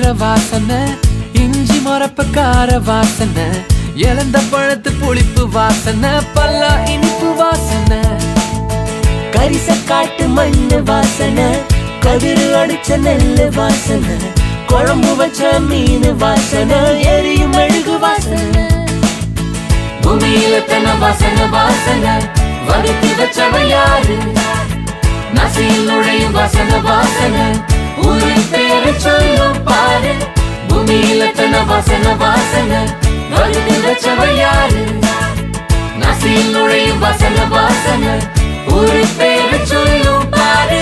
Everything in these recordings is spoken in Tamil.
வாசனை, இஞ்சி மொரப்புக்கார வாசனை, இழந்த பழத்து புளிப்பு வாசனை, பல்லா இனிப்பு வாசனை, கரிச காட்டு மண்ணு வாசனை, கதிரு அடிச்ச நெல்லு வாசனை, குழம்பு வச்ச மீன் வாசனை, எரியும் மெழுகு வாசனை, பூமியில தன வாசனை வாசனை, வகுத்து வச்சவ யாரு, நசியில் நுழையும் வாசனை வாசனை, ஊரின் பேரை சொல்லும் பாரு. பூமியில தன வாசனை வாசனை, வகுத்து வச்சவ யாரு, நசியில் நுழையும் வாசனை வாசனை, ஊரின் பேரை சொல்லும் பாரு.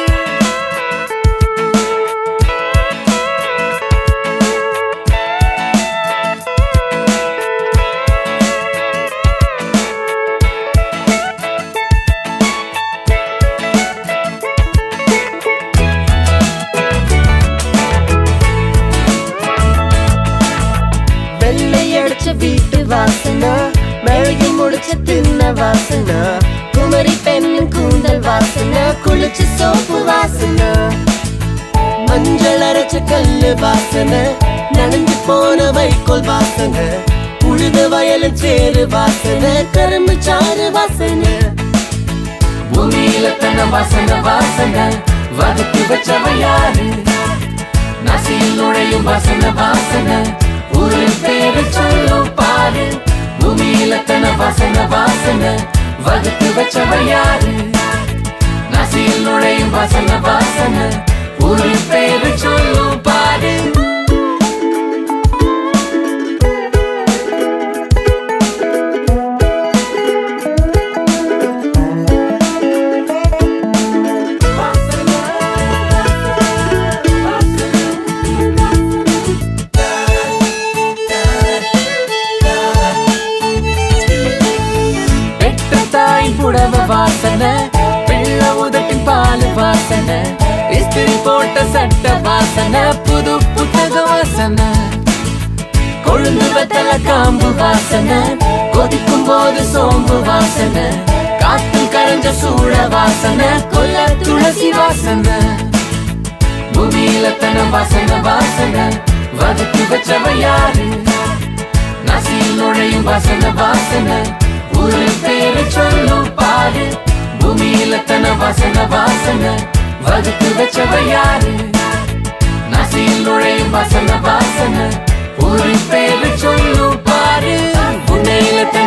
வீட்டு வாசனை, மெழுகி முடிச்ச தின்ன வாசனை, குமரி பெண்ணு கூந்தல் வாசனை, குளிச்சு சோப்பு வாசனை, மஞ்சள் அரைச்ச கல்லு வாசனை, நனைஞ்சு போன வைக்கோல் வாசனை, உழுத வயலு சேரு வாசனை, கரும்பு சாறு வாசனை, பூமியில தன வாசனை வாசனை, வகுத்து வச்சவ யாரு, நசியில் நுழையும் வாசனை வாசனை, ஊரின் பேரை சொல்லும் பாரு. பூமியில தன வாசனை வாசனை, வகுத்து வச்சவ யாரு, நசியில் நுழையும் வாசனை வாசனை, ஊரின் பேரை சொல்லும் பாரு. புடவ வாசனை, வெள்ள உதட்டின் பால் வாசனை, இஸ்திரி போட்ட சட்ட வாசனை, புது புத்தக வாசனை, கொழுந்து வெத்தல காம்பு வாசனை, கொதிக்கும் போது சோம்பு வாசனை, காத்தில் கரைஞ்ச சூழ வாசனை, கொல்ல துளசி வாசனை, பூமியில தன வாசனை வாசனை, வகுத்து வச்சவ யாரு, நசியில் நுழையும் வாசனை வாசனை, ஊரின் பேரை சொல்லும் பாரு. பூமியில தன வாசனை வாசனை, வகுத்து வச்சவ யாரு, நசியில் நுழையும் வாசனை வாசனை, ஊரின் பேரை சொல்லும் பாரு. பூமியில